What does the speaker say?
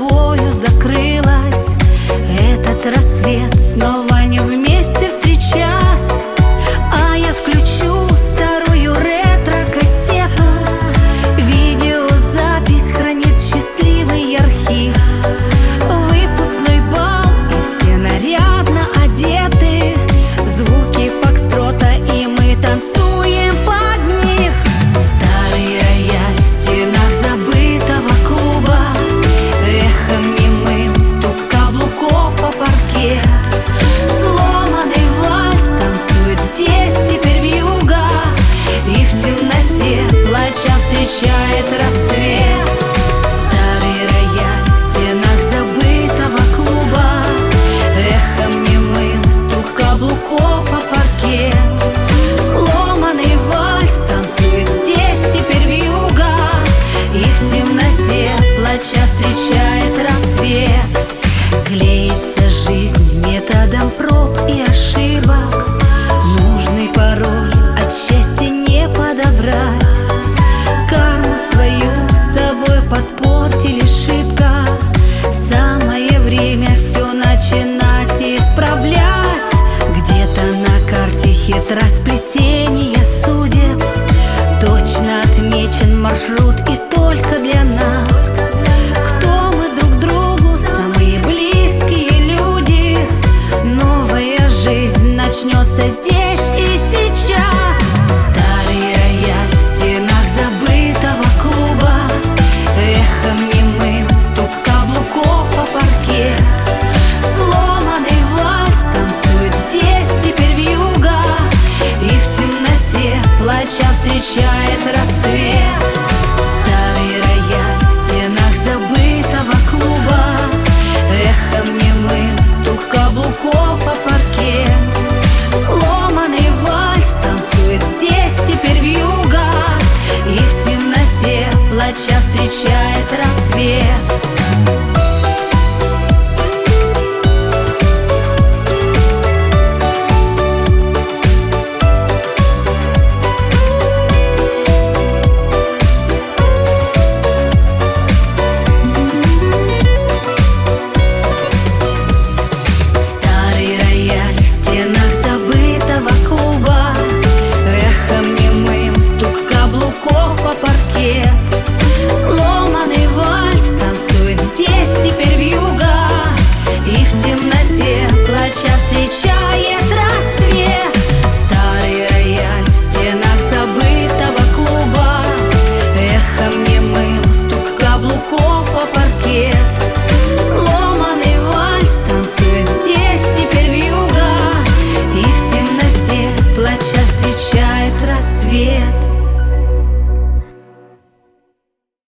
тобою закрылась. Этот рассвет снова не вместе встречать. А я включу старую ретро-кассету. Видеозапись хранит счастливый архив. Выпускной бал, и все нарядно одеты. Звуки фокстрота, и мы танцуем под них. Старый рояль в стенах забытого клуба, эхом немым стук каблуков о паркет. Сломанный вальс танцует здесь теперь вьюга, и в темноте, плача, встречает рассвет. Старый рояль в стенах забытого клуба, эхом немым стук каблуков о паркет. Сломанный вальс танцует здесь теперь вьюга, и в темноте, плача, встречает рассвет.